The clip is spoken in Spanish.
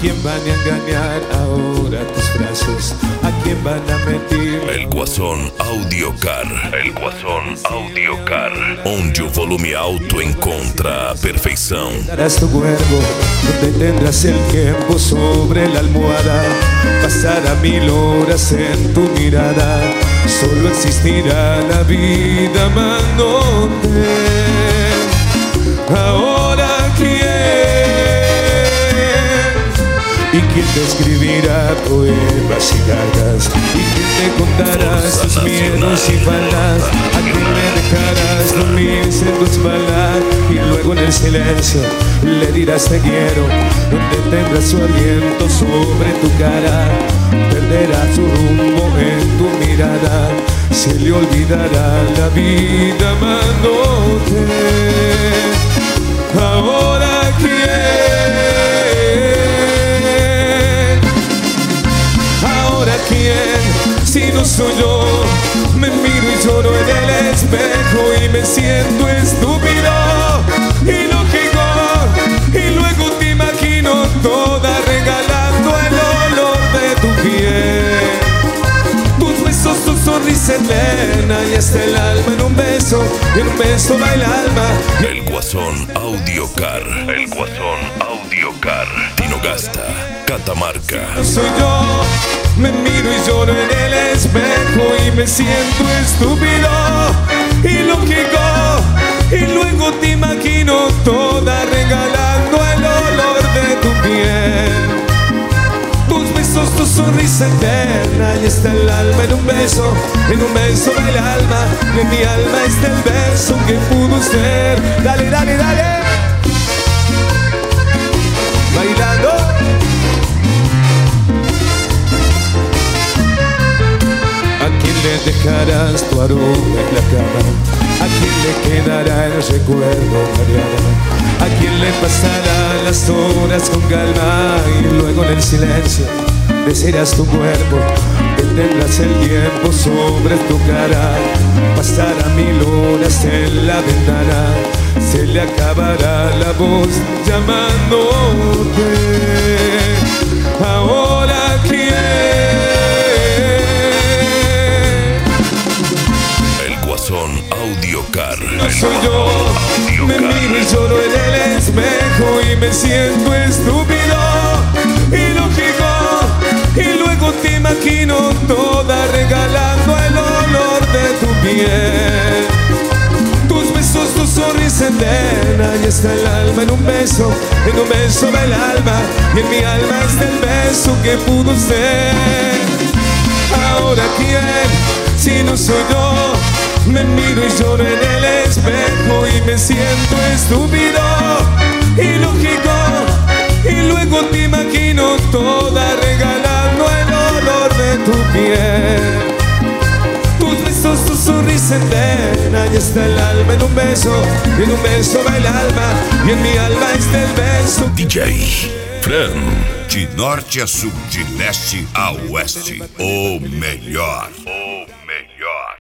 quién van a engañar ahora tus brazos? ¿A quién van a mentir? El Guasón Audiocar. El Guasón Audiocar. Onde o volume alto encontra a perfeição. Darás tu cuerpo, donde tendrás el tiempo sobre la almohada. Pasará 1000 horas en tu mirada. Solo existirá la vida amándote. Ahora quién. ¿Y quién te escribirá poemas y cartas? ¿Y quién te contará tus miedos y faldas? ¿A quién le dejarás dormirse en tu espalda? Y luego en el silencio le dirás te quiero, donde tendrás su aliento sobre tu cara. Perderá su rumbo en tu mirada, se le olvidará la vida amándote. Ahora quién. Ahora quién, si no soy yo, me miro y lloro en el espejo y me siento estúpido y lógico, y luego te imagino toda regalando el olor de tu piel, tus besos, tu sonrisa eterna y hasta el alma en un beso, y en un beso va el alma. El Guasón Audiocar. El Guasón Audiocar. Tinogasta, Catamarca. No soy yo, me miro y lloro en el espejo y me siento estúpido y lógico, y luego te imagino toda regalando el olor de tu piel, tus besos, tu sonrisa eterna y está el alma en un beso va el alma, y en mi alma está el verso que pudo ser. Dale, dale, dale, bailando. ¿A quién le dejarás tu aroma en la cama? ¿A quién le quedará el recuerdo, Mariana? ¿A quién le pasará las horas con calma? Y luego en el silencio desearás tu cuerpo, detendrás el tiempo sobre tu cara. Pasará 1000 horas en la ventana, se le acabará la voz llamándote. Ahora quién. Audiocar. No soy yo, me miro y lloro en el espejo y me siento estúpido y lógico, y luego te imagino toda regalando el olor de tu piel, tus besos, tu sonrisa eterna y está el alma en un beso va el alma, y en mi alma está el beso que pudo ser. Ahora quién, si no soy yo, me miro y lloro en el espejo y me siento estúpido y lógico, y luego te imagino toda regalando el olor de tu piel, tus besos, tu sonrisa eterna y está el alma en un beso va el alma, y en mi alma está el beso. DJ Fran. De norte a sul, de leste a oeste, o melhor.